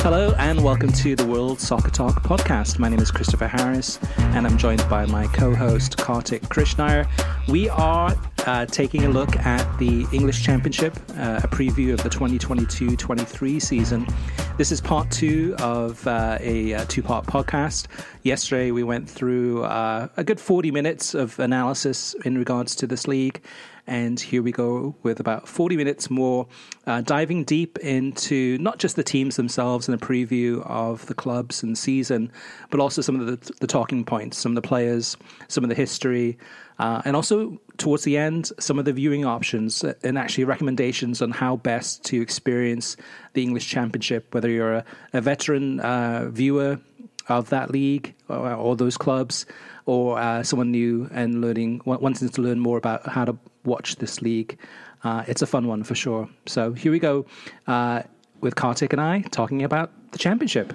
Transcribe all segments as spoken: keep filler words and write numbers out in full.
Hello and welcome to the World Soccer Talk podcast. My name is Christopher Harris and I'm joined by my co-host Kartik Krishnaiyer. We are uh, taking a look at the English Championship, uh, a preview of the twenty twenty-two twenty-three season. This is part two of uh, a, a two-part podcast. Yesterday we went through uh, a good forty minutes of analysis in regards to this league. And here we go with about forty minutes more, uh, diving deep into not just the teams themselves and a preview of the clubs and season, but also some of the, the talking points, some of the players, some of the history, uh, and also towards the end, some of the viewing options and actually recommendations on how best to experience the English Championship, whether you're a, a veteran uh, viewer of that league or, or those clubs, or uh, someone new and learning, wanting to learn more about how to watch this league. Uh, it's a fun one for sure. So here we go uh, with Kartik and I talking about the championship.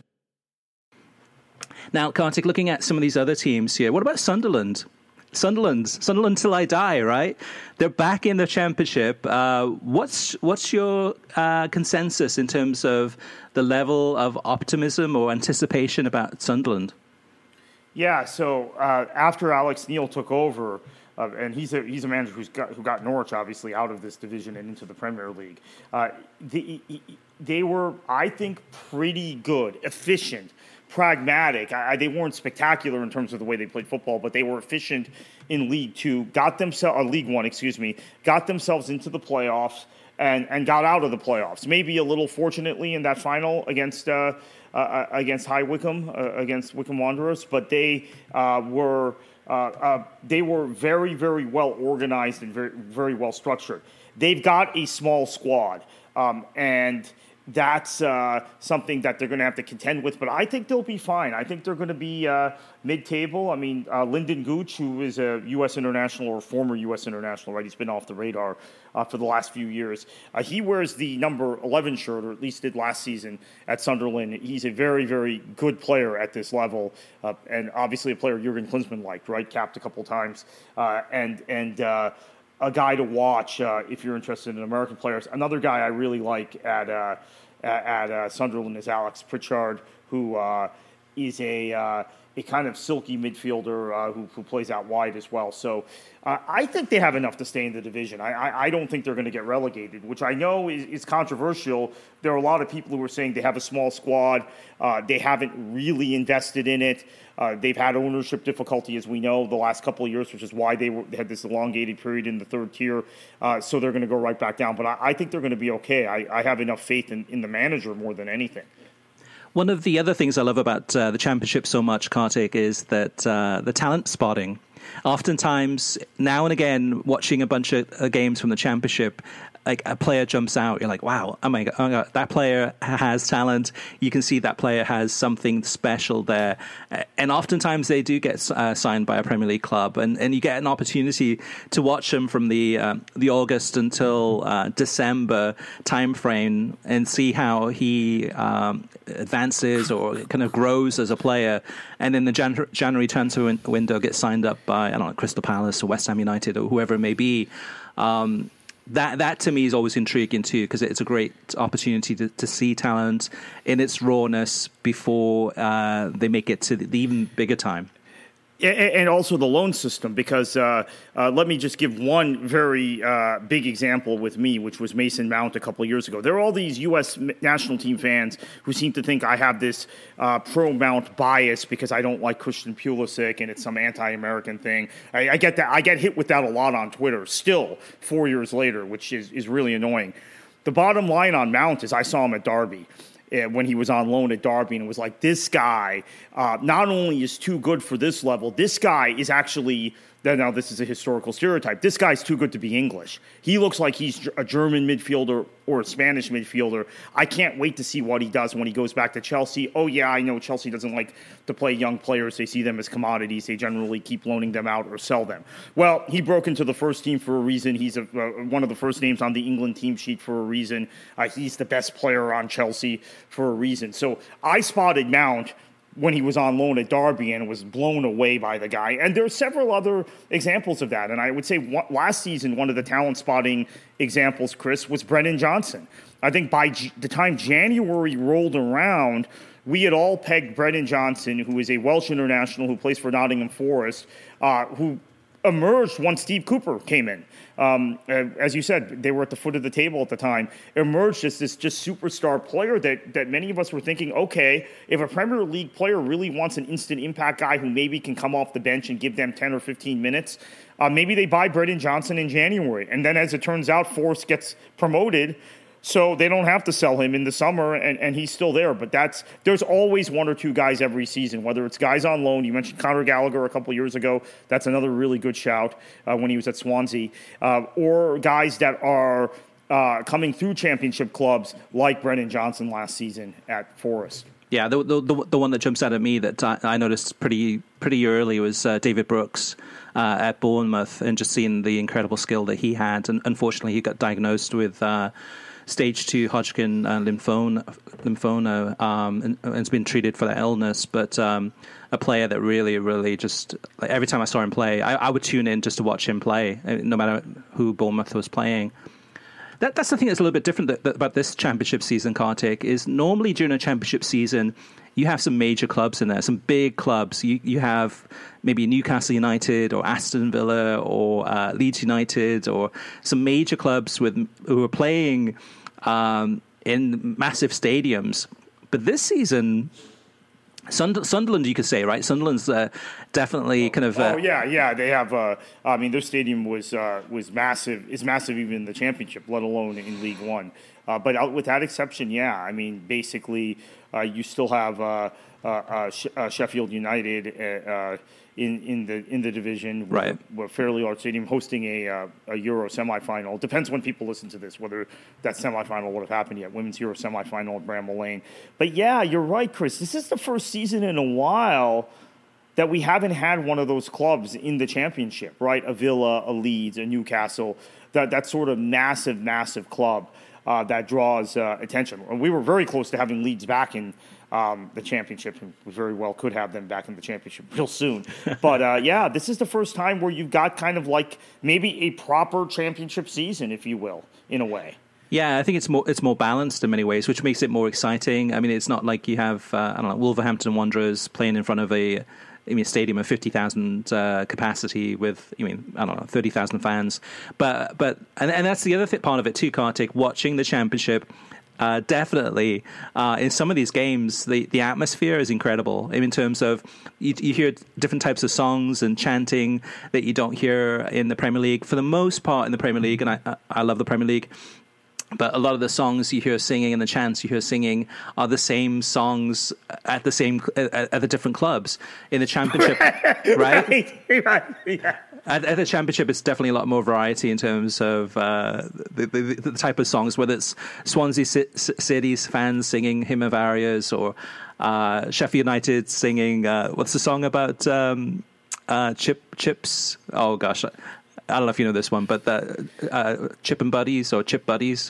Now, Kartik, looking at some of these other teams here, what about Sunderland? Sunderland, Sunderland till I die, right? They're back in the championship. Uh, what's what's your uh, consensus in terms of the level of optimism or anticipation about Sunderland? Yeah, so uh, after Alex Neil took over, uh, and he's a he's a manager who's got who got Norwich obviously out of this division and into the Premier League. Uh, they, they were, I think, pretty good, efficient, pragmatic. I, they weren't spectacular in terms of the way they played football, but they were efficient in League Two. Got themselves, uh, League One, excuse me, got themselves into the playoffs and and got out of the playoffs. Maybe a little fortunately in that final against. Uh, Uh, against High Wycombe, uh, against Wycombe Wanderers, but they uh, were uh, uh, they were very, very well organized and very, very well structured. They've got a small squad, um, and that's uh, something that they're going to have to contend with. But I think they'll be fine. I think they're going to be uh, mid-table. I mean, uh, Lyndon Gooch, who is a U S international or former U S international, right? He's been off the radar uh, for the last few years. Uh, he wears the number eleven shirt, or at least did last season at Sunderland. He's a very, very good player at this level, uh, and obviously a player Jurgen Klinsmann liked, right? Capped a couple times, uh, and and. Uh, a guy to watch uh, if you're interested in American players. Another guy I really like at uh, at, at uh, Sunderland is Alex Pritchard, who uh, is a uh, a kind of silky midfielder uh, who, who plays out wide as well. So uh, I think they have enough to stay in the division. I, I, I don't think they're going to get relegated, which I know is, is controversial. There are a lot of people who are saying they have a small squad. Uh, they haven't really invested in it. Uh, they've had ownership difficulty, as we know, the last couple of years, which is why they, were, they had this elongated period in the third tier. Uh, so they're going to go right back down. But I, I think they're going to be okay. I, I have enough faith in, in the manager more than anything. One of the other things I love about uh, the championship so much, Kartik, is that uh, the talent spotting. Oftentimes, now and again, watching a bunch of uh, games from the championship, like a player jumps out, you're like, wow, oh my God, oh my God, that player has talent. You can see that player has something special there. And oftentimes they do get uh, signed by a Premier League club, and, and you get an opportunity to watch them from the uh, the August until uh, December timeframe and see how he um, advances or kind of grows as a player. And in the Jan- January transfer win- window, gets signed up by, I don't know, Crystal Palace or West Ham United or whoever it may be. Um, That that to me is always intriguing too, because it's a great opportunity to, to see talent in its rawness before uh, they make it to the, the even bigger time. And also the loan system, because uh, uh, let me just give one very uh, big example with me, which was Mason Mount a couple of years ago. There are all these U S national team fans who seem to think I have this uh, pro-Mount bias because I don't like Christian Pulisic and it's some anti-American thing. I, I get that. I get hit with that a lot on Twitter still four years later, which is, is really annoying. The bottom line on Mount is I saw him at Derby. When he was on loan at Derby, and it was like, this guy uh, not only is too good for this level, this guy is actually, now this is a historical stereotype, this guy's too good to be English. He looks like he's a German midfielder or a Spanish midfielder. I can't wait to see what he does when he goes back to Chelsea. Oh, yeah, I know Chelsea doesn't like to play young players. They see them as commodities. They generally keep loaning them out or sell them. Well, he broke into the first team for a reason. He's a, uh, one of the first names on the England team sheet for a reason. Uh, he's the best player on Chelsea for a reason. So I spotted Mount when he was on loan at Derby and was blown away by the guy. And there are several other examples of that. And I would say one, last season, one of the talent spotting examples, Chris, was Brennan Johnson. I think by G- the time January rolled around, we had all pegged Brennan Johnson, who is a Welsh international who plays for Nottingham Forest, uh, who emerged once Steve Cooper came in. Um, as you said, they were at the foot of the table at the time, emerged as this just superstar player that, that many of us were thinking, okay, if a Premier League player really wants an instant impact guy who maybe can come off the bench and give them ten or fifteen minutes, uh, maybe they buy Brennan Johnson in January. And then as it turns out, Forrest gets promoted, so they don't have to sell him in the summer, and, and he's still there. But that's there's always one or two guys every season, whether it's guys on loan. You mentioned Conor Gallagher a couple years ago. That's another really good shout uh, when he was at Swansea. Uh, or guys that are uh, coming through championship clubs like Brennan Johnson last season at Forest. Yeah, the the, the, the one that jumps out at me that I, I noticed pretty pretty early was uh, David Brooks uh, at Bournemouth, and just seeing the incredible skill that he had. And unfortunately, he got diagnosed with Uh, Stage two Hodgkin uh, lymphoma, lymphoma um, and, and has been treated for that illness. But um, a player that really, really just, like, every time I saw him play, I, I would tune in just to watch him play, no matter who Bournemouth was playing. That, that's the thing that's a little bit different that, that, about this championship season, Kartik, is normally during a championship season, you have some major clubs in there, some big clubs. You you have maybe Newcastle United or Aston Villa or uh, Leeds United or some major clubs with who are playing um, in massive stadiums. But this season, Sund- Sunderland, you could say, right? Sunderland's uh, definitely kind of. Uh, oh yeah, yeah. They have. Uh, I mean, their stadium was uh, was massive. Is massive even in the Championship, let alone in League One. Uh, but out, with that exception, yeah. I mean, basically, uh, you still have uh, uh, uh, Sh- uh, Sheffield United uh, in in the in the division, right? With a fairly large stadium hosting a uh, a Euro semifinal. Depends when people listen to this whether that semifinal would have happened yet. Women's Euro semifinal at Bramall Lane. But yeah, you're right, Chris. This is the first season in a while that we haven't had one of those clubs in the Championship, right? A Villa, a Leeds, a Newcastle, that that sort of massive, massive club. Uh, that draws uh, attention. And we were very close to having Leeds back in um, the Championship, and we very well could have them back in the Championship real soon. But, uh, yeah, this is the first time where you've got kind of like maybe a proper Championship season, if you will, in a way. Yeah, I think it's more it's more balanced in many ways, which makes it more exciting. I mean, it's not like you have, uh, I don't know, Wolverhampton Wanderers playing in front of a I mean, a stadium of fifty thousand uh, capacity with, I mean, I don't know, thirty thousand fans. But, but and, and that's the other th- part of it too, Kartik, watching the Championship. Uh, definitely, uh, in some of these games, the, the atmosphere is incredible. In terms of, you, you hear different types of songs and chanting that you don't hear in the Premier League. For the most part in the Premier League, and I, I love the Premier League, but a lot of the songs you hear singing and the chants you hear singing are the same songs at the same at, at the different clubs in the Championship, right? right, right, yeah. At, at the Championship, it's definitely a lot more variety in terms of uh, the, the, the type of songs, whether it's Swansea City's fans singing Hymn of Arias or uh, Sheffield United singing, uh, what's the song about um, uh, Chip Chips? Oh, gosh. I don't know if you know this one, but the, uh, Chip and Buddies or Chip Buddies.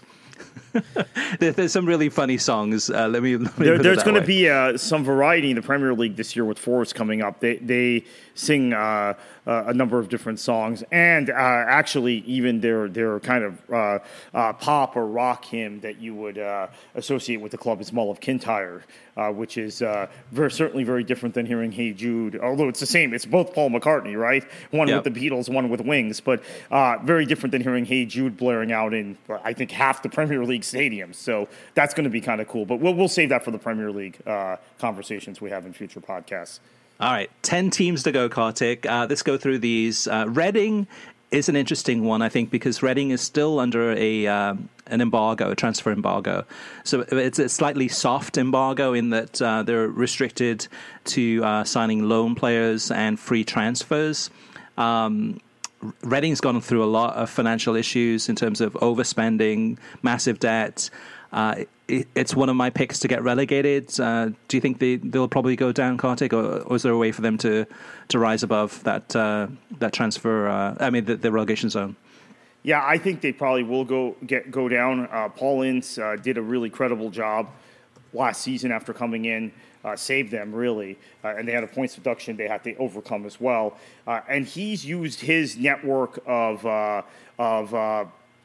there, there's some really funny songs. Uh, let me. Let me there, there's going to be uh, some variety in the Premier League this year with Forest coming up. They they sing uh, uh, a number of different songs, and uh, actually even their their kind of uh, uh, pop or rock hymn that you would uh, associate with the club is Mull of Kintyre, uh, which is uh, very, certainly very different than hearing Hey Jude. Although it's the same, it's both Paul McCartney, right? One yep. with the Beatles, one with Wings, but uh, very different than hearing Hey Jude blaring out in I think half the Premier League stadiums. So that's going to be kind of cool. But we'll we'll save that for the Premier League uh, conversations we have in future podcasts. All right, ten teams to go, Kartik. Uh, let's go through these. Uh, Reading is an interesting one, I think, because Reading is still under a um, an embargo, a transfer embargo. So it's a slightly soft embargo in that uh, they're restricted to uh, signing loan players and free transfers. Um, Reading's gone through a lot of financial issues in terms of overspending, massive debt. Uh, it, it's one of my picks to get relegated. Uh, do you think they, they'll probably go down, Kartik, or, or is there a way for them to, to rise above that uh, that transfer? Uh, I mean, the, the relegation zone. Yeah, I think they probably will go get go down. Uh, Paul Ince uh, did a really credible job last season after coming in, uh, saved them really, uh, and they had a points deduction they had to overcome as well. Uh, and he's used his network of uh, of uh,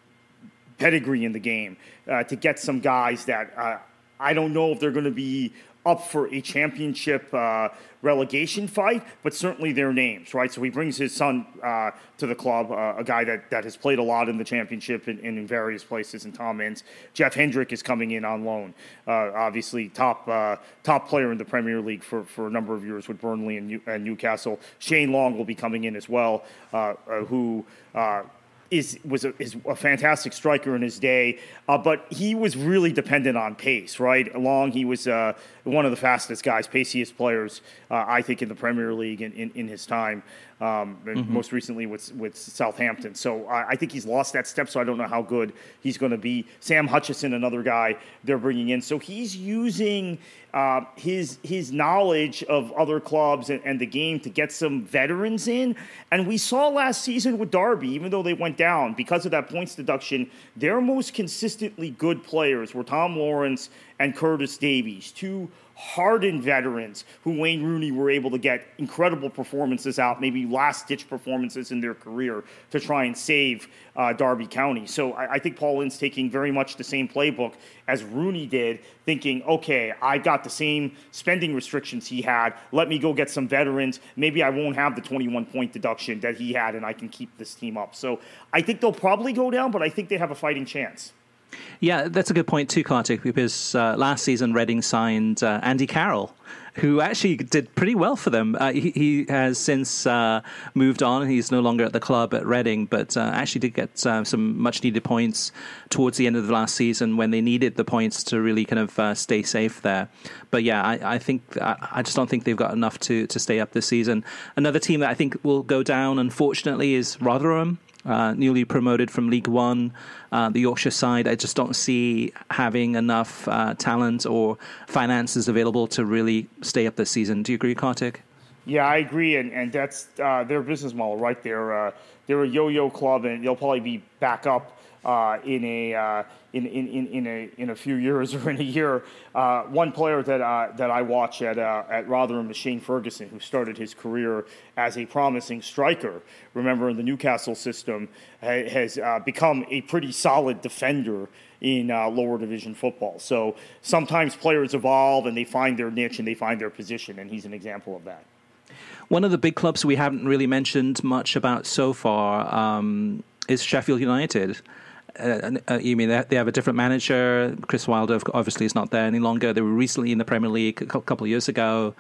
pedigree in the game uh, to get some guys that uh, I don't know if they're going to be up for a championship uh, relegation fight, but certainly their names, right? So he brings his son uh, to the club, uh, a guy that, that has played a lot in the championship and, and in various places, and Tom Ince. Jeff Hendrick is coming in on loan. Uh, obviously, top uh, top player in the Premier League for, for a number of years with Burnley and, New, and Newcastle. Shane Long will be coming in as well, uh, uh, who... Uh, Is was a, is a fantastic striker in his day, uh, but he was really dependent on pace, right? Long, he was uh, one of the fastest guys, paciest players, uh, I think, in the Premier League in, in, in his time, um, and mm-hmm. most recently with with Southampton. So I, I think he's lost that step, so I don't know how good he's going to be. Sam Hutchison, another guy they're bringing in. So he's using uh, his his knowledge of other clubs and, and the game to get some veterans in. And we saw last season with Derby, even though they went down because of that points deduction, their most consistently good players were Tom Lawrence and Curtis Davies, two hardened veterans who Wayne Rooney were able to get incredible performances out, maybe last-ditch performances in their career to try and save uh, Derby County. So I, I think Paul Ince taking very much the same playbook as Rooney did, thinking, okay, I got the same spending restrictions he had. Let me go get some veterans. Maybe I won't have the twenty-one point deduction that he had, and I can keep this team up. So I think they'll probably go down, but I think they have a fighting chance. Yeah, that's a good point too, Kartik, because uh, last season Reading signed uh, Andy Carroll, who actually did pretty well for them. Uh, he, he has since uh, moved on. He's no longer at the club at Reading, but uh, actually did get uh, some much-needed points towards the end of the last season when they needed the points to really kind of uh, stay safe there. But yeah, I, I think I, I just don't think they've got enough to, to stay up this season. Another team that I think will go down, unfortunately, is Rotherham. Uh, newly promoted from League One, uh, the Yorkshire side. I just don't see having enough uh, talent or finances available to really stay up this season. Do you agree, Kartik? Yeah, I agree, and, and that's uh, their business model, right? They're uh, they're a yo-yo club, and they'll probably be back up uh, in a uh, in, in, in, in a in a few years or in a year. Uh, one player that uh, that I watch at uh, at Rotherham is Shane Ferguson, who started his career as a promising striker. Remember, in the Newcastle system, ha- has uh, become a pretty solid defender in uh, lower division football. So sometimes players evolve and they find their niche and they find their position, and he's an example of that. One of the big clubs we haven't really mentioned much about so far um, is Sheffield United. Uh, uh, you mean they have a different manager? Chris Wilder obviously is not there any longer. They were recently in the Premier League a couple of years ago.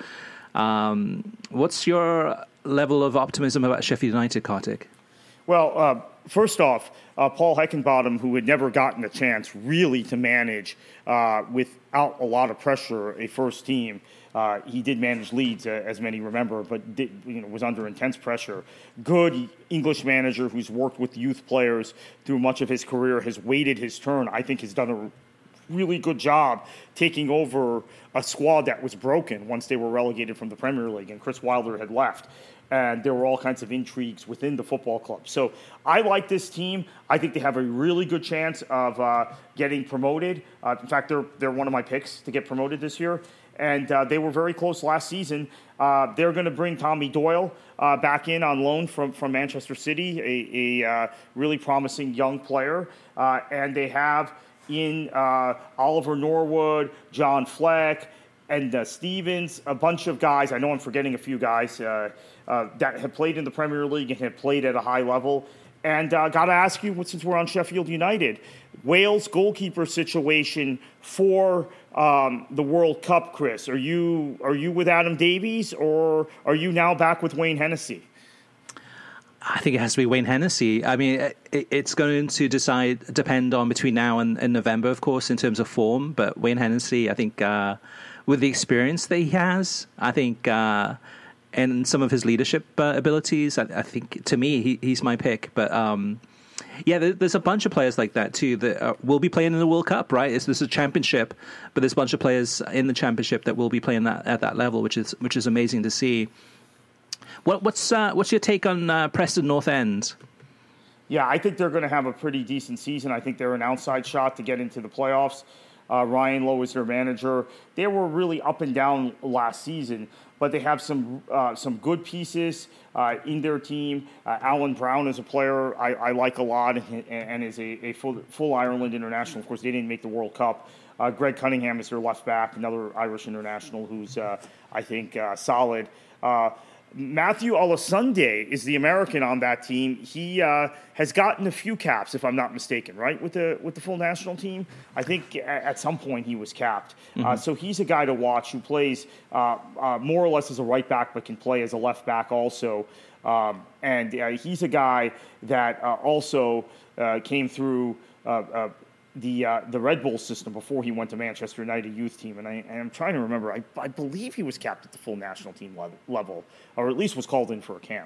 Um, what's your level of optimism about Sheffield United, Kartik? Well, uh, first off, uh, Paul Heckingbottom, who had never gotten a chance really to manage uh, without a lot of pressure a first team. Uh, he did manage Leeds, uh, as many remember, but did, you know, was under intense pressure. Good English manager who's worked with youth players through much of his career, has waited his turn. I think has done a really good job taking over a squad that was broken once they were relegated from the Premier League, and Chris Wilder had left. And there were all kinds of intrigues within the football club. So I like this team. I think they have a really good chance of uh, getting promoted. Uh, in fact, they're they're one of my picks to get promoted this year. And uh, they were very close last season. Uh, they're going to bring Tommy Doyle uh, back in on loan from, from Manchester City, a, a uh, really promising young player. Uh, and they have in uh, Oliver Norwood, John Fleck, and uh, Stevens, a bunch of guys. I know I'm forgetting a few guys uh, uh, that have played in the Premier League and have played at a high level. And uh, got to ask you, since we're on Sheffield United, Wales goalkeeper situation for um, the World Cup, Chris. Are you are you with Adam Davies, or are you now back with Wayne Hennessy? I think it has to be Wayne Hennessy. I mean, it, it's going to decide depend on between now and, and November, of course, in terms of form. But Wayne Hennessy, I think, uh, with the experience that he has, I think, uh, and some of his leadership uh, abilities, I, I think, to me, he, he's my pick. But um, yeah, there, there's a bunch of players like that too that uh, will be playing in the World Cup, right? It's, this is a championship, but there's a bunch of players in the championship that will be playing that at that level, which is which is amazing to see. What, what's uh, what's your take on uh, Preston North End? Yeah, I think they're going to have a pretty decent season. I think they're an outside shot to get into the playoffs. Uh, Ryan Lowe is their manager. They were really up and down last season, but they have some uh, some good pieces uh, in their team. Uh, Alan Brown is a player I, I like a lot and, and is a, a full, full Ireland international. Of course, they didn't make the World Cup. Uh, Greg Cunningham is their left back, another Irish international who's, uh, I think, uh, solid. Uh, Matthew Olasunde is the American on that team. He uh, has gotten a few caps, if I'm not mistaken, right, with the with the full national team. I think at some point he was capped. Mm-hmm. Uh, so he's a guy to watch who plays uh, uh, more or less as a right back, but can play as a left back also. Um, and uh, he's a guy that uh, also uh, came through uh, uh, the uh, the Red Bull system before he went to Manchester United youth team. And, I, and I'm trying to remember, I, I believe he was capped at the full national team level, or at least was called in for a camp.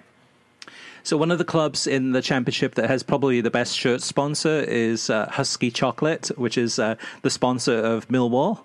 So one of the clubs in the championship that has probably the best shirt sponsor is uh, Husky Chocolate, which is uh, the sponsor of Millwall.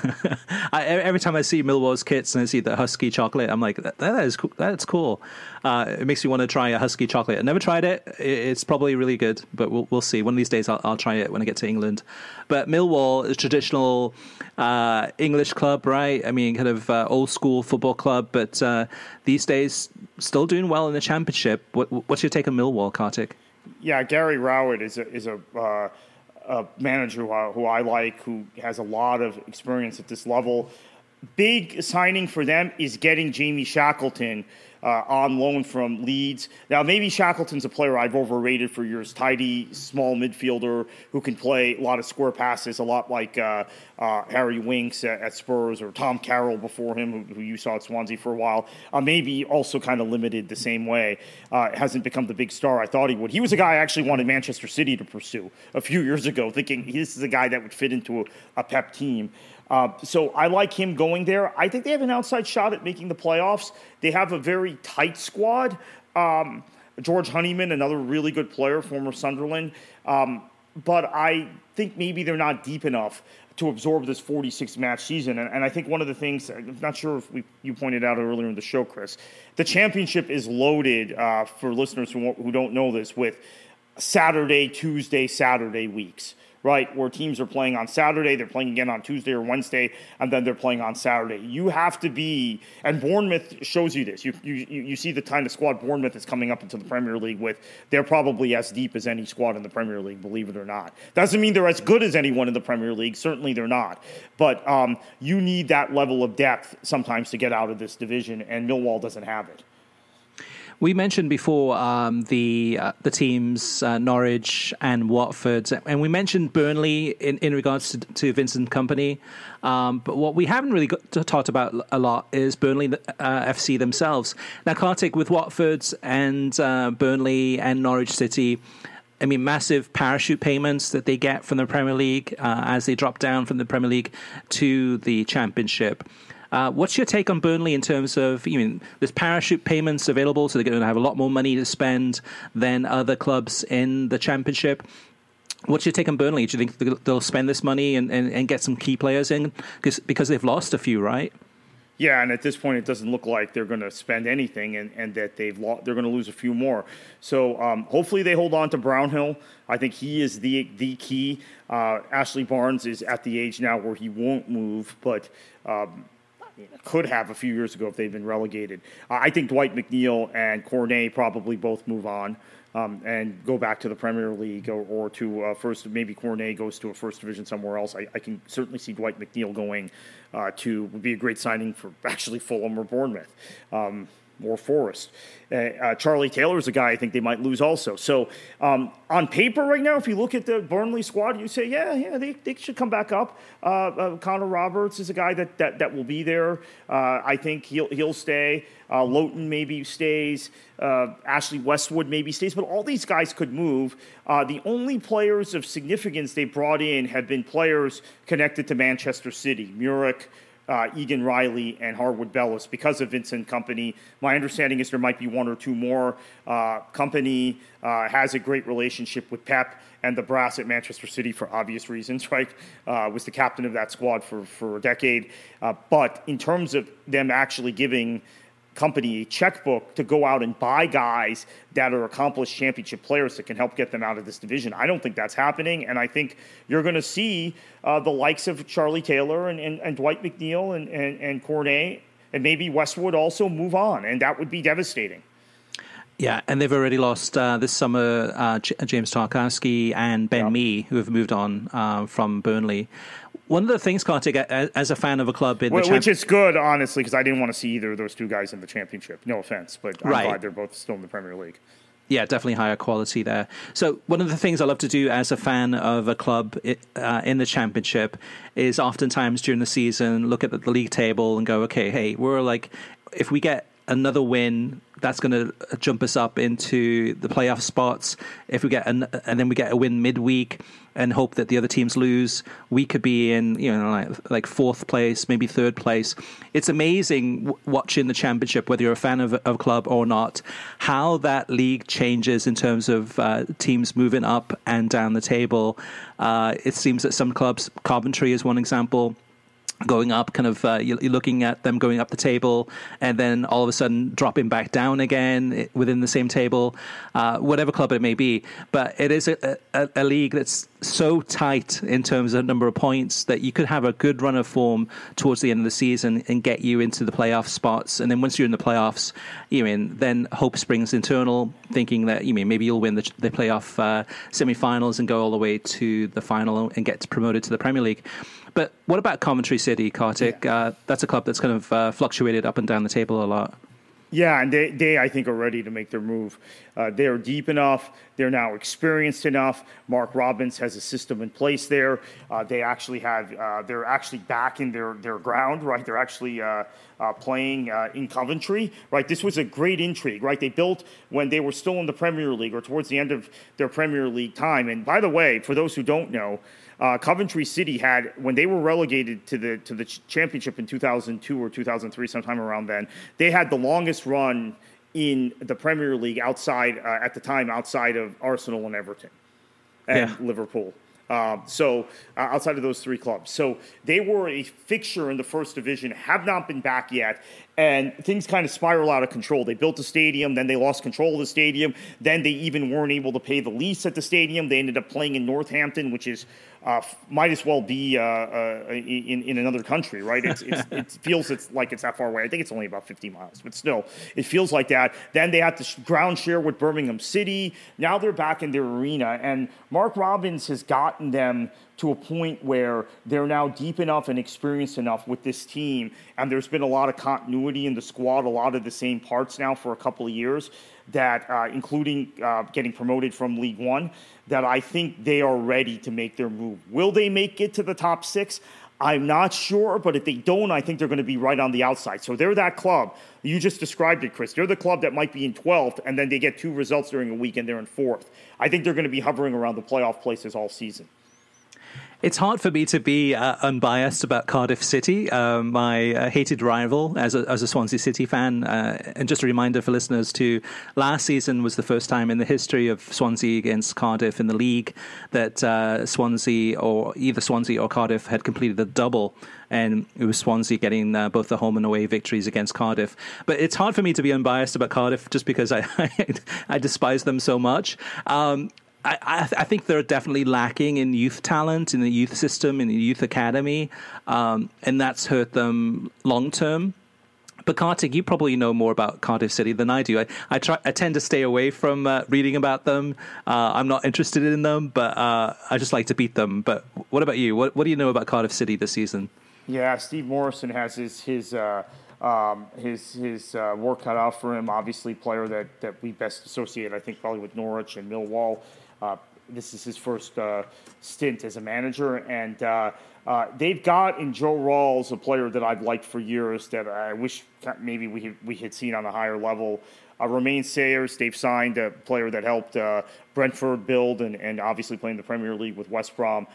I, every time I see Millwall's kits and I see the Husky Chocolate, I'm like, that, that is cool. That's cool. Uh, it makes me want to try a Husky Chocolate. I never tried it. It's probably really good, but we'll we'll see. One of these days I'll, I'll try it when I get to England. But Millwall is a traditional uh, English club, right? I mean, kind of uh, old school football club, but uh, these days still doing well in the championship. What, what's your take on Millwall, Kartik? Yeah, Gary Rowett is a is a, uh, a manager who I, who I like, who has a lot of experience at this level. Big signing for them is getting Jamie Shackleton uh, on loan from Leeds. Now, maybe Shackleton's a player I've overrated for years. Tidy, small midfielder who can play a lot of square passes, a lot like uh, uh, Harry Winks at, at Spurs or Tom Carroll before him, who, who you saw at Swansea for a while. Uh, maybe also kind of limited the same way. Uh, hasn't become the big star I thought he would. He was a guy I actually wanted Manchester City to pursue a few years ago, thinking this is a guy that would fit into a, a Pep team. Uh, so I like him going there. I think they have an outside shot at making the playoffs. They have a very tight squad. Um, George Honeyman, another really good player, former Sunderland. Um, but I think maybe they're not deep enough to absorb this forty-six match season. And, and I think one of the things, I'm not sure if we, you pointed out earlier in the show, Chris, the championship is loaded, uh, for listeners who, who don't know this, with Saturday, Tuesday, Saturday weeks. Right, where teams are playing on Saturday, they're playing again on Tuesday or Wednesday, and then they're playing on Saturday. You have to be, and Bournemouth shows you this. You you you see the kind of squad Bournemouth is coming up into the Premier League with. They're probably as deep as any squad in the Premier League, believe it or not. Doesn't mean they're as good as anyone in the Premier League. Certainly they're not. But um, you need that level of depth sometimes to get out of this division, and Millwall doesn't have it. We mentioned before um, the uh, the teams uh, Norwich and Watford, and we mentioned Burnley in, in regards to, to Vincent Kompany. Um, but what we haven't really got to talk about a lot is Burnley uh, F C themselves. Now, Kartik, with Watford and uh, Burnley and Norwich City, I mean, massive parachute payments that they get from the Premier League uh, as they drop down from the Premier League to the Championship. Uh, what's your take on Burnley in terms of, you mean, there's parachute payments available, so they're going to have a lot more money to spend than other clubs in the Championship. What's your take on Burnley? Do you think they'll spend this money and, and, and get some key players in? Because because they've lost a few, right? Yeah, and at this point, it doesn't look like they're going to spend anything, and, and that they've lo- they're going to lose a few more. So um, hopefully they hold on to Brownhill. I think he is the the key. Uh, Ashley Barnes is at the age now where he won't move, but um, could have a few years ago if they'd been relegated. Uh, I think Dwight McNeil and Cornet probably both move on um, and go back to the Premier League or, or to uh, first. Maybe Cornet goes to a first division somewhere else. I, I can certainly see Dwight McNeil going uh, to would be a great signing for actually Fulham or Bournemouth. Um, or Forest. Uh, uh, Charlie Taylor is a guy I think they might lose also. So um, on paper right now, if you look at the Burnley squad, you say, yeah, yeah, they, they should come back up. Uh, uh, Connor Roberts is a guy that that, that will be there. Uh, I think he'll he'll stay. Uh, Lowton maybe stays. Uh, Ashley Westwood maybe stays. But all these guys could move. Uh, the only players of significance they brought in have been players connected to Manchester City. Muric, Uh, Egan Riley, and Harwood Bellis because of Vincent Kompany. My understanding is there might be one or two more. Uh, Kompany uh, has a great relationship with Pep and the brass at Manchester City for obvious reasons, right? Uh, was the captain of that squad for, for a decade. Uh, but in terms of them actually giving company a checkbook to go out and buy guys that are accomplished championship players that can help get them out of this division. I don't think that's happening, and I think you're going to see uh, the likes of Charlie Taylor and, and, and Dwight McNeil and, and, and Cornet and maybe Westwood also move on, and that would be devastating. Yeah, and they've already lost uh, this summer uh, J- James Tarkowski and Ben yeah. Mee, who have moved on uh, from Burnley. One of the things, Kartik, as a fan of a club in the Which champ- is good, honestly, because I didn't want to see either of those two guys in the championship. No offense, but I'm right. glad they're both still in the Premier League. Yeah, definitely higher quality there. So one of the things I love to do as a fan of a club uh, in the championship is oftentimes during the season look at the league table and go, okay, hey, we're like, if we get another win, that's going to jump us up into the playoff spots. If we get an, and then we get a win midweek and hope that the other teams lose, we could be in, you know, like, like fourth place, maybe third place. It's amazing w- watching the championship, whether you're a fan of, of a club or not, how that league changes in terms of uh, teams moving up and down the table. Uh, it seems that some clubs, Coventry is one example, going up, kind of uh, you're looking at them going up the table and then all of a sudden dropping back down again within the same table, uh, whatever club it may be. But it is a, a, a league that's so tight in terms of number of points that you could have a good run of form towards the end of the season and get you into the playoff spots. And then once you're in the playoffs, you mean then hope springs internal, thinking that you mean maybe you'll win the, the playoff uh, semi-finals and go all the way to the final and get promoted to the Premier League. But what about Coventry City, Kartik? Yeah. Uh, that's a club that's kind of uh, fluctuated up and down the table a lot. Yeah, and they, they, I think, are ready to make their move. Uh, they're deep enough. They're now experienced enough. Mark Robbins has a system in place there. Uh, they actually have, uh, they're actually back in their, their ground, right? They're actually uh, uh, playing uh, in Coventry, right? This was a great intrigue, right? They built when they were still in the Premier League or towards the end of their Premier League time. And by the way, for those who don't know, Uh, Coventry City had, when they were relegated to the to the championship in two thousand two or two thousand three, sometime around then, they had the longest run in the Premier League outside, uh, at the time, outside of Arsenal and Everton and yeah. Liverpool. Um, so uh, outside of those three clubs. So they were a fixture in the first division, have not been back yet, and things kind of spiral out of control. They built a stadium, then they lost control of the stadium, then they even weren't able to pay the lease at the stadium. They ended up playing in Northampton, which is uh, might as well be uh, uh, in, in another country, right? It's, it's, it feels it's like it's that far away. I think it's only about fifty miles, but still, it feels like that. Then they had to ground share with Birmingham City. Now they're back in their arena, and Mark Robbins has gotten them to a point where they're now deep enough and experienced enough with this team, and there's been a lot of continuity in the squad, a lot of the same parts now for a couple of years, that uh, including uh, getting promoted from League One, that I think they are ready to make their move. Will they make it to the top six? I'm not sure, but if they don't, I think they're going to be right on the outside. So they're that club. You just described it, Chris. They're the club that might be in twelfth, and then they get two results during a week, and they're in fourth. I think they're going to be hovering around the playoff places all season. It's hard for me to be uh, unbiased about Cardiff City, uh, my uh, hated rival as a, as a Swansea City fan. Uh, and just a reminder for listeners too, last season was the first time in the history of Swansea against Cardiff in the league that uh, Swansea or either Swansea or Cardiff had completed a double. And it was Swansea getting uh, both the home and away victories against Cardiff. But it's hard for me to be unbiased about Cardiff just because I, I despise them so much. Um, I, I think they're definitely lacking in youth talent, in the youth system, in the youth academy, um, and that's hurt them long term. But Kartik, you probably know more about Cardiff City than I do. I, I, try, I tend to stay away from uh, reading about them. Uh, I'm not interested in them, but uh, I just like to beat them. But what about you? What, what do you know about Cardiff City this season? Yeah, Steve Morrison has his his uh, um, his his uh, work cut out for him. Obviously, player that that we best associate, I think, probably with Norwich and Millwall. Uh, this is his first uh, stint as a manager, and uh, uh, they've got in Joe Rawls a player that I've liked for years that I wish maybe we we had seen on a higher level. Uh, Romain Sayers, they've signed a player that helped uh, Brentford build and, and obviously playing the Premier League with West Brom.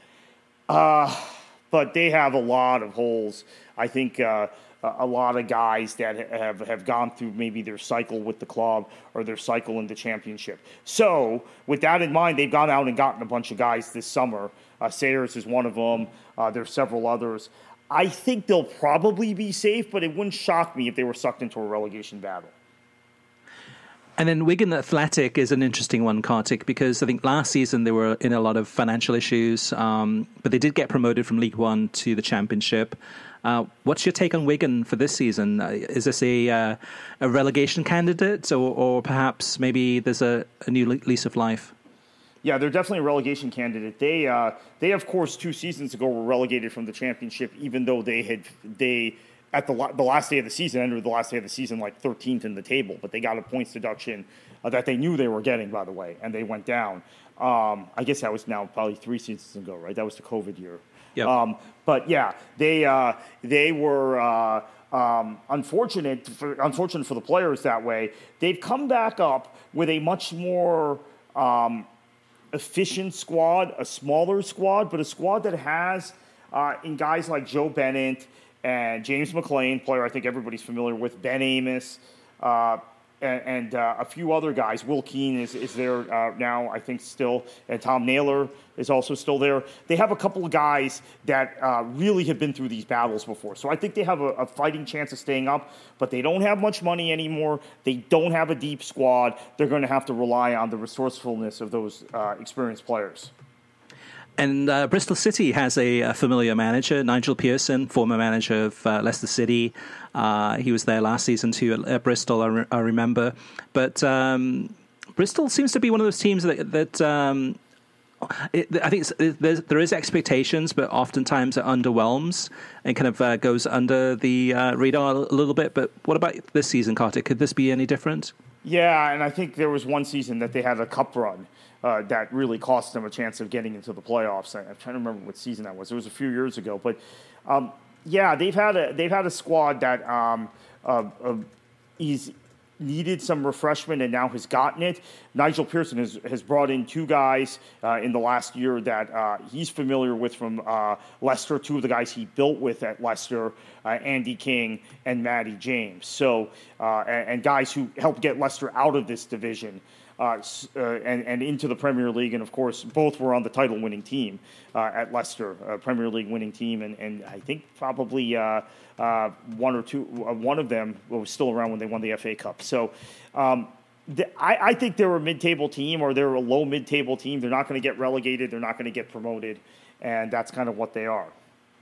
Uh, but they have a lot of holes. I think uh, a lot of guys that have, have gone through maybe their cycle with the club or their cycle in the championship. So with that in mind, they've gone out and gotten a bunch of guys this summer. Uh, Sayers is one of them. Uh, there's several others. I think they'll probably be safe, but it wouldn't shock me if they were sucked into a relegation battle. And then Wigan Athletic is an interesting one, Kartik, because I think last season they were in a lot of financial issues, um, but they did get promoted from League One to the Championship. Uh, what's your take on Wigan for this season? Uh, is this a uh, a relegation candidate, or, or perhaps maybe there's a, a new lease of life? Yeah, they're definitely a relegation candidate. They, uh, they of course, two seasons ago were relegated from the Championship, even though they had they at the the last day of the season entered the last day of the season like thirteenth in the table, but they got a points deduction uh, that they knew they were getting, by the way, and they went down. Um, I guess that was now probably three seasons ago, right? That was the COVID year. Yep. Um, but yeah, they uh, they were uh, um, unfortunate for, unfortunate for the players that way. They've come back up with a much more um, efficient squad, a smaller squad, but a squad that has uh, in guys like Joe Bennett and James McLean, player I think everybody's familiar with, Ben Amos, uh, and, and uh, a few other guys. Will Keane is, is there uh, now, I think, still, and Tom Naylor is also still there. They have a couple of guys that uh, really have been through these battles before. So I think they have a, a fighting chance of staying up, but they don't have much money anymore. They don't have a deep squad. They're going to have to rely on the resourcefulness of those uh, experienced players. And uh, Bristol City has a, a familiar manager, Nigel Pearson, former manager of uh, Leicester City. Uh, he was there last season too at, at Bristol, I, re- I remember. But um, Bristol seems to be one of those teams that, that um, it, I think it's, it, there is expectations, but oftentimes it underwhelms and kind of uh, goes under the uh, radar a little bit. But what about this season, Kartik? Could this be any different? Yeah, and I think there was one season that they had a cup run. Uh, that really cost them a chance of getting into the playoffs. I'm trying to remember what season that was. It was a few years ago, but um, yeah, they've had a they've had a squad that um, uh, uh, he's needed some refreshment and now has gotten it. Nigel Pearson has has brought in two guys uh, in the last year that uh, he's familiar with from uh, Leicester. Two of the guys he built with at Leicester, uh, Andy King and Matty James. So uh, and, and guys who helped get Leicester out of this division. Uh, uh, and, and into the Premier League. And, of course, both were on the title-winning team uh, at Leicester, a Premier League winning team. And, and I think probably uh, uh, one or two, uh, one of them was still around when they won the F A Cup. So um, the, I, I think they're a mid-table team, or they're a low mid-table team. They're not going to get relegated. They're not going to get promoted. And that's kind of what they are.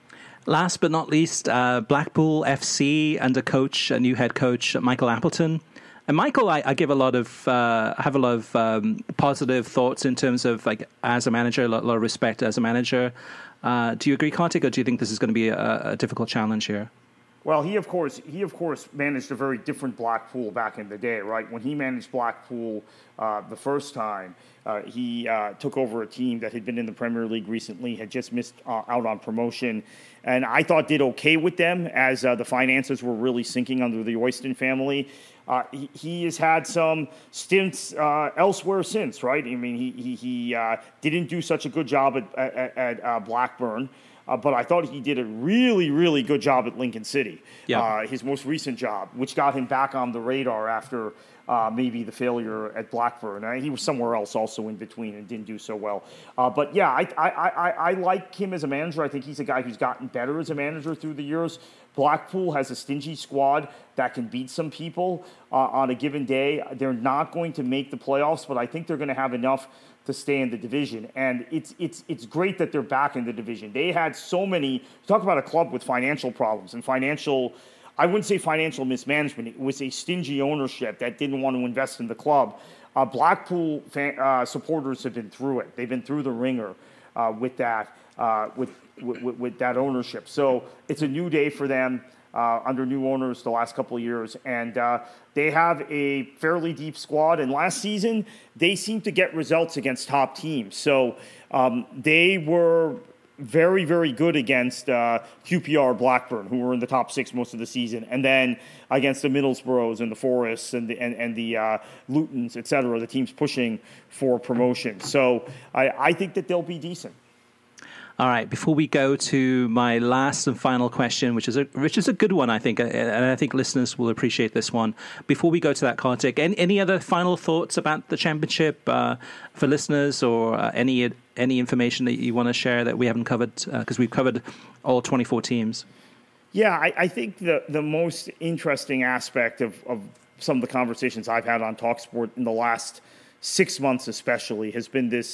Last but not least, uh, Blackpool F C under coach, a new head coach, Michael Appleton. And Michael, I, I give a lot of, uh, have a lot of um, positive thoughts in terms of, like, as a manager, a lot, a lot of respect as a manager. Uh, do you agree, Kartik, or do you think this is going to be a, a difficult challenge here? Well, he of course he of course managed a very different Blackpool back in the day, right? When he managed Blackpool uh, the first time, uh, he uh, took over a team that had been in the Premier League recently, had just missed uh, out on promotion, and I thought did okay with them as uh, the finances were really sinking under the Oyston family. Uh, he, he has had some stints uh, elsewhere since, right? I mean, he he, he uh, didn't do such a good job at, at, at uh, Blackburn. Uh, but I thought he did a really, really good job at Lincoln City, yeah. uh, his most recent job, which got him back on the radar after uh, maybe the failure at Blackburn. Uh, he was somewhere else also in between and didn't do so well. Uh, but, yeah, I, I, I, I like him as a manager. I think he's a guy who's gotten better as a manager through the years. Blackpool has a stingy squad that can beat some people uh, on a given day. They're not going to make the playoffs, but I think they're going to have enough to stay in the division. And it's it's it's great that they're back in the division. They had so many, talk about a club with financial problems and financial, I wouldn't say financial mismanagement. It was a stingy ownership that didn't want to invest in the club. Uh, Blackpool fan, uh, supporters have been through it. They've been through the ringer uh, with that, uh, with, with, with that ownership. So it's a new day for them. Uh, under new owners the last couple of years, and uh, they have a fairly deep squad. And last season, they seemed to get results against top teams. So um, they were very, very good against uh, Q P R Blackburn, who were in the top six most of the season, and then against the Middlesbroughs and the Forests and the, and, and the uh, Lutons, et cetera, the teams pushing for promotion. So I, I think that they'll be decent. All right, before we go to my last and final question, which is a, which is a good one, I think, and I think listeners will appreciate this one. Before we go to that, Kartik, any, any other final thoughts about the championship uh, for listeners, or uh, any any information that you want to share that we haven't covered? Because uh, we've covered all twenty-four teams. Yeah, I, I think the, the most interesting aspect of, of some of the conversations I've had on TalkSport in the last six months especially has been this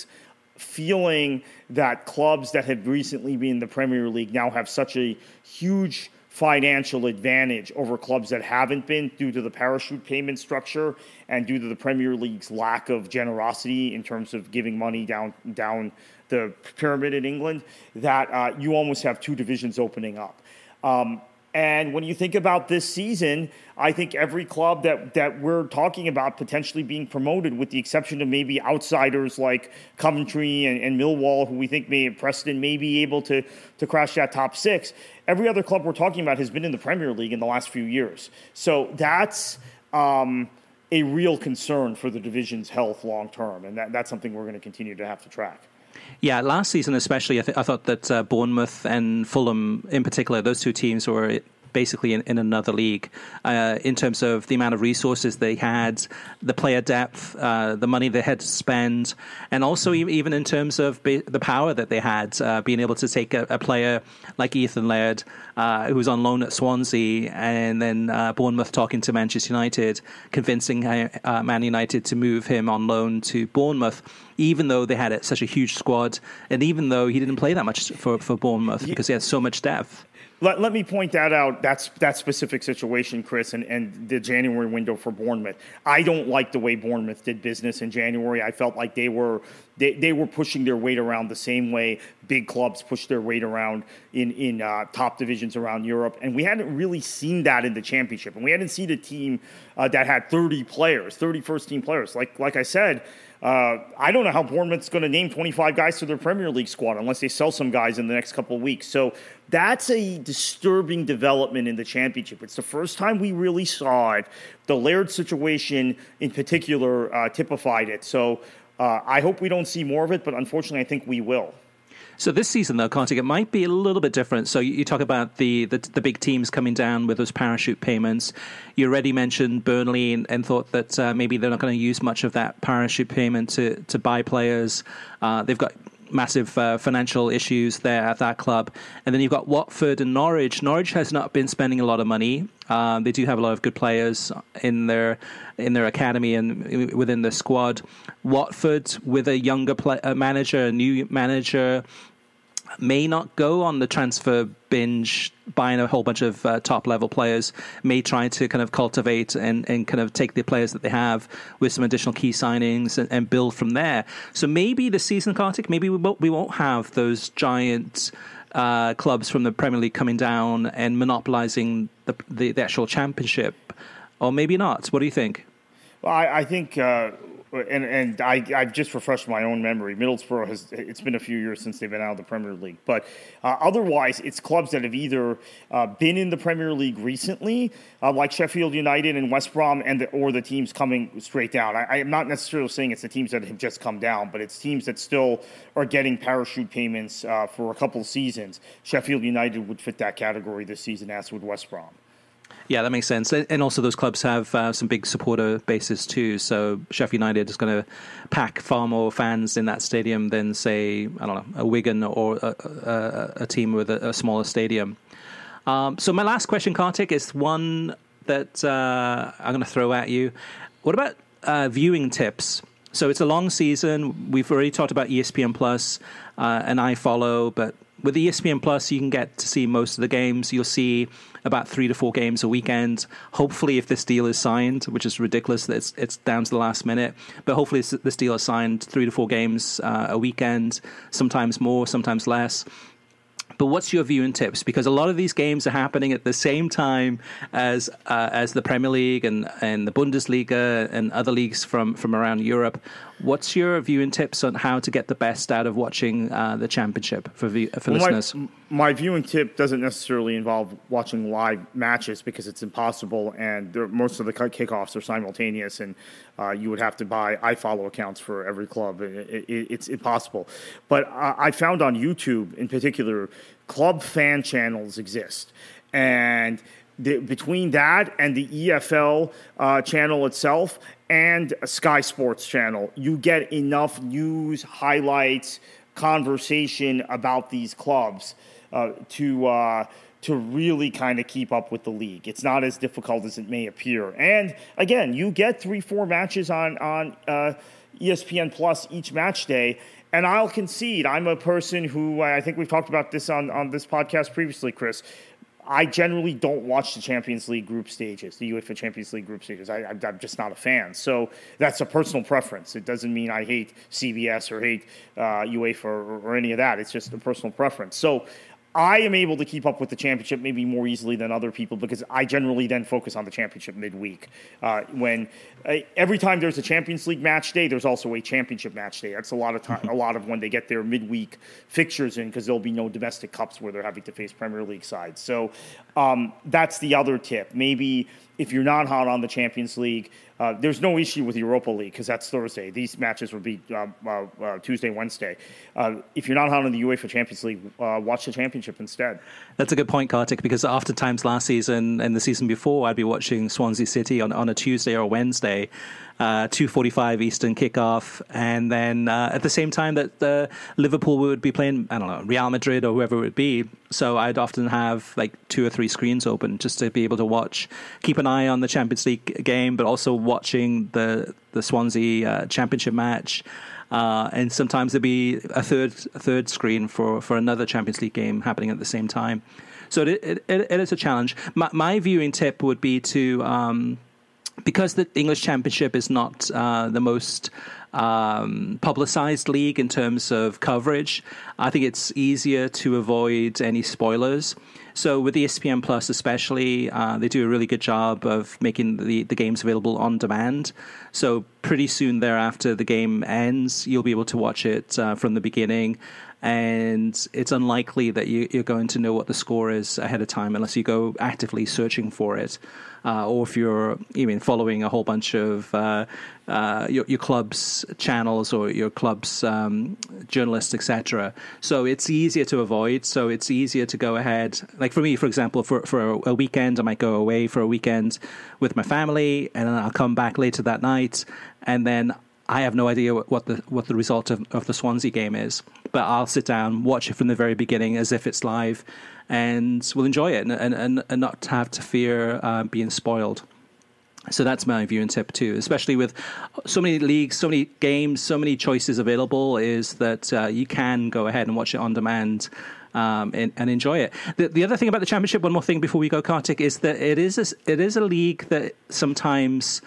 feeling that clubs that have recently been in the Premier League now have such a huge financial advantage over clubs that haven't been due to the parachute payment structure and due to the Premier League's lack of generosity in terms of giving money down down the pyramid in England, that uh, you almost have two divisions opening up. Um, and when you think about this season, I think every club that, that we're talking about potentially being promoted, with the exception of maybe outsiders like Coventry and, and Millwall, who we think may Preston may be able to, to crash that top six, every other club we're talking about has been in the Premier League in the last few years. So that's um, a real concern for the division's health long term, and that, that's something we're going to continue to have to track. Yeah, last season especially, I, th- I thought that uh, Bournemouth and Fulham in particular, those two teams were basically in, in another league uh, in terms of the amount of resources they had, the player depth, uh, the money they had to spend, and also even in terms of be- the power that they had, uh, being able to take a, a player like Ethan Laird, uh, who was on loan at Swansea, and then uh, Bournemouth talking to Manchester United, convincing uh, Man United to move him on loan to Bournemouth, even though they had such a huge squad, and even though he didn't play that much for, for Bournemouth because he had so much depth. Let, let me point that out, that's, that specific situation, Chris, and, and the January window for Bournemouth. I don't like the way Bournemouth did business in January. I felt like they were they, they were pushing their weight around the same way big clubs push their weight around in, in uh, top divisions around Europe. And we hadn't really seen that in the Championship. And we hadn't seen a team uh, that had thirty players, thirty first-team players. Like, like I said, Uh, I don't know how Bournemouth's going to name twenty-five guys to their Premier League squad unless they sell some guys in the next couple of weeks. So that's a disturbing development in the Championship. It's the first time we really saw it. The Laird situation in particular uh, typified it. So uh, I hope we don't see more of it, but unfortunately I think we will. So this season, though, Kartik, it might be a little bit different. So you, you talk about the, the the big teams coming down with those parachute payments. You already mentioned Burnley and, and thought that uh, maybe they're not going to use much of that parachute payment to, to buy players. Uh, they've got massive uh, financial issues there at that club. And then you've got Watford and Norwich. Norwich has not been spending a lot of money. Uh, they do have a lot of good players in their in their academy and within the squad. Watford, with a younger play, a manager, a new manager, may not go on the transfer binge, buying a whole bunch of uh, top-level players, may try to kind of cultivate and, and kind of take the players that they have with some additional key signings and, and build from there. So maybe this season, Kartik, maybe we won't, we won't have those giant uh, clubs from the Premier League coming down and monopolizing the, the, the actual championship. Or maybe not. What do you think? Well, I, I think... Uh... And and I I've just refreshed my own memory. Middlesbrough has it's been a few years since they've been out of the Premier League, but uh, otherwise it's clubs that have either uh, been in the Premier League recently, uh, like Sheffield United and West Brom, and the, or the teams coming straight down. I, I am not necessarily saying it's the teams that have just come down, but it's teams that still are getting parachute payments uh, for a couple of seasons. Sheffield United would fit that category this season, as would West Brom. Yeah, that makes sense. And also those clubs have uh, some big supporter bases too. So Sheffield United is going to pack far more fans in that stadium than, say, I don't know, a Wigan or a, a, a team with a, a smaller stadium. Um, so my last question, Kartik, is one that uh, I'm going to throw at you. What about uh, viewing tips? So it's a long season. We've already talked about E S P N Plus uh, and iFollow, but with E S P N Plus, you can get to see most of the games. You'll see about three to four games a weekend. Hopefully, if this deal is signed, which is ridiculous that it's, it's down to the last minute, but hopefully this deal is signed, three to four games uh, a weekend, sometimes more, sometimes less. But what's your viewing tips? Because a lot of these games are happening at the same time as uh, as the Premier League and, and the Bundesliga and other leagues from, from around Europe. What's your viewing tips on how to get the best out of watching uh, the championship for view, for well, listeners? My, my viewing tip doesn't necessarily involve watching live matches because it's impossible, and most of the kickoffs are simultaneous, and uh, you would have to buy iFollow accounts for every club. It, it, it's impossible. But I, I found on YouTube, in particular, club fan channels exist, and the, between that and the E F L uh, channel itself and a Sky Sports channel, you get enough news, highlights, conversation about these clubs uh, to uh, to really kind of keep up with the league. It's not as difficult as it may appear. And again, you get three, four matches on, on uh, E S P N Plus each match day. And I'll concede, I'm a person who, I think we've talked about this on, on this podcast previously, Chris. I generally don't watch the Champions League group stages, the UEFA Champions League group stages. I, I'm just not a fan. So that's a personal preference. It doesn't mean I hate C B S or hate uh, UEFA or, or any of that. It's just a personal preference. So I am able to keep up with the championship maybe more easily than other people because I generally then focus on the championship midweek. Uh, when uh, every time there's a Champions League match day, there's also a championship match day. That's a lot of time, mm-hmm. a lot of when they get their midweek fixtures in because there'll be no domestic cups where they're having to face Premier League sides. So um, that's the other tip. Maybe if you're not hot on the Champions League, uh, there's no issue with Europa League because that's Thursday. These matches would be uh, uh, uh, Tuesday, Wednesday. Uh, if you're not hot on the UEFA Champions League, uh, watch the Championship instead. That's a good point, Kartik, because oftentimes last season and the season before, I'd be watching Swansea City on, on a Tuesday or Wednesday, uh, two forty-five Eastern kickoff, and then uh, at the same time that uh, Liverpool would be playing, I don't know, Real Madrid or whoever it would be. So I'd often have like two or three screens open just to be able to watch, keep an eye on the Champions League game, but also watching the, the Swansea uh, Championship match. Uh, and sometimes there'd be a third a third screen for, for another Champions League game happening at the same time. So it it, it, it is a challenge. My, my viewing tip would be to, um, because the English Championship is not uh, the most um, publicized league in terms of coverage, I think it's easier to avoid any spoilers. So with E S P N Plus especially, uh, they do a really good job of making the, the games available on demand. So pretty soon thereafter the game ends, you'll be able to watch it uh, from the beginning. And it's unlikely that you, you're going to know what the score is ahead of time unless you go actively searching for it. Uh, or if you're even following a whole bunch of uh, uh, your, your club's channels or your club's um, journalists, et cetera. So it's easier to avoid. So it's easier to go ahead. Like for me, for example, for, for a weekend, I might go away for a weekend with my family, and then I'll come back later that night, and then I have no idea what, what the what the result of, of the Swansea game is. But I'll sit down, watch it from the very beginning as if it's live, and we'll enjoy it and and, and not have to fear uh, being spoiled. So that's my viewing tip too, especially with so many leagues, so many games, so many choices available, is that uh, you can go ahead and watch it on demand um, and, and enjoy it. The, the other thing about the Championship, one more thing before we go, Kartik, is that it is a, it is a league that sometimes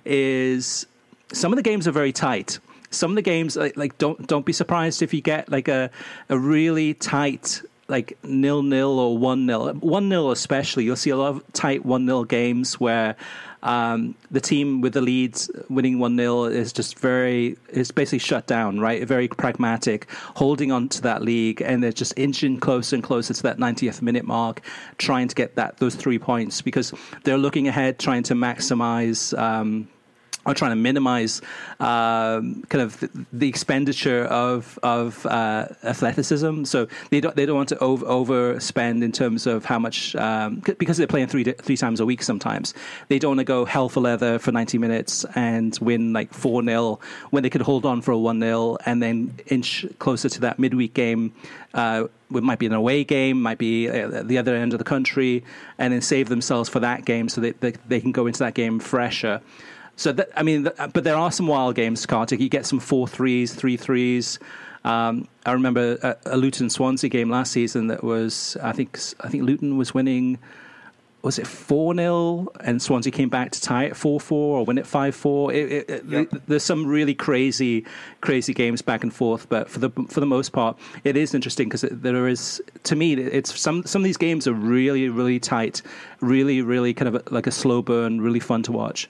is, some of the games are very tight. Some of the games, like, like don't don't be surprised if you get like a a really tight, like nil nil or one nil. One nil especially, you'll see a lot of tight one nil games where um, the team with the lead winning one nil is just very, is basically shut down, right? Very pragmatic, holding on to that league, and they're just inching closer and closer to that ninetieth minute mark, trying to get that those three points because they're looking ahead, trying to maximize. Um, Are trying to minimize um, kind of the, the expenditure of of uh, athleticism, so they don't they don't want to over, overspend in terms of how much um, because they're playing three three times a week. Sometimes they don't want to go hell for leather for ninety minutes and win like four nil when they could hold on for a one nil and then inch closer to that midweek game. Uh, it might be an away game, might be at the other end of the country, and then save themselves for that game so that they, they can go into that game fresher. So, that, I mean, but there are some wild games, Kartik. You get some four threes, three threes. Um, I remember a, a Luton-Swansea game last season that was, I think I think Luton was winning, was it four nil? And Swansea came back to tie it four four or win it five four. It, it, yep. There's some really crazy, crazy games back and forth. But for the for the most part, it is interesting because there is, to me, it's some, some of these games are really, really tight, really, really kind of like a slow burn, really fun to watch.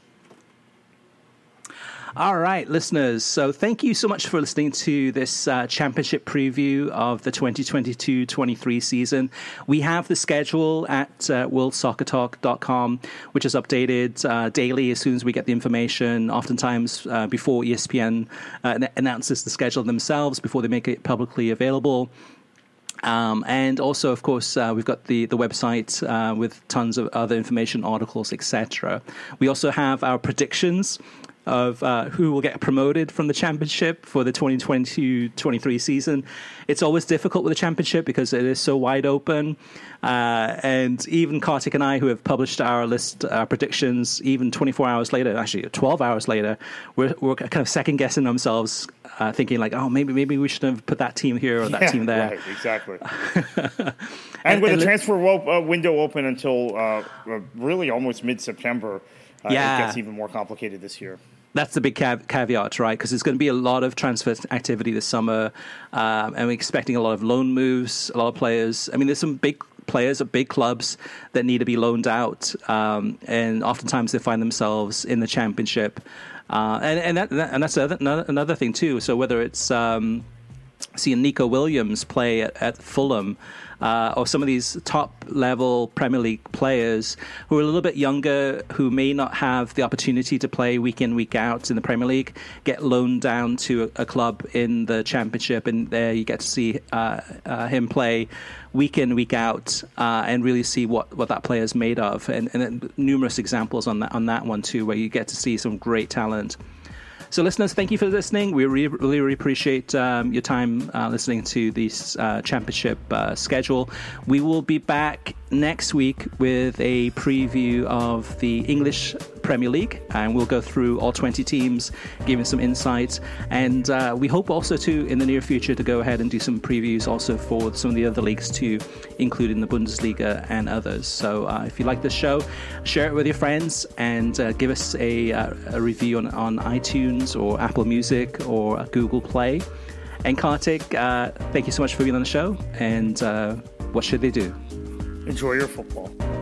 All right, listeners. So thank you so much for listening to this uh, championship preview of the twenty twenty-two twenty-three season. We have the schedule at uh, world soccer talk dot com, which is updated uh, daily as soon as we get the information, oftentimes uh, before E S P N uh, announces the schedule themselves, before they make it publicly available. Um, and also, of course, uh, we've got the, the website uh, with tons of other information, articles, et cetera. We also have our predictions of uh, who will get promoted from the championship for the twenty twenty-two twenty-three season. It's always difficult with the championship because it is so wide open. Uh, and even Kartik and I, who have published our list, our predictions, even twenty-four hours later, actually twelve hours later, we're, we're kind of second guessing themselves, uh, thinking like, oh, maybe maybe we should have put that team here or that yeah, team there. Right, exactly. and, and with and the transfer wo- uh, window open until uh, really almost mid-September, uh, yeah. it gets even more complicated this year. That's the big cav- caveat, right? Because there's going to be a lot of transfer activity this summer, um, and we're expecting a lot of loan moves, a lot of players. I mean, there's some big players at big clubs that need to be loaned out, um, and oftentimes they find themselves in the championship. Uh, and and, that, that, and that's another, another thing, too. So whether it's um, seeing Nico Williams play at, at Fulham, Uh, or some of these top-level Premier League players who are a little bit younger, who may not have the opportunity to play week in, week out in the Premier League, get loaned down to a, a club in the Championship, and there you get to see uh, uh, him play week in, week out, uh, and really see what, what that player is made of. And, and numerous examples on that on that one too, where you get to see some great talent. So, listeners, thank you for listening. We really, really, really appreciate um, your time uh, listening to this uh, championship uh, schedule. We will be back next week with a preview of the English Premier League, and we'll go through all twenty teams, giving some insights. And uh, we hope also to, in the near future, to go ahead and do some previews also for some of the other leagues too, including the Bundesliga and others. So uh, if you like this show, share it with your friends and uh, give us a, uh, a review on, on iTunes or Apple Music or Google Play. And Kartik, uh, thank you so much for being on the show. And uh, what should they do? Enjoy your football.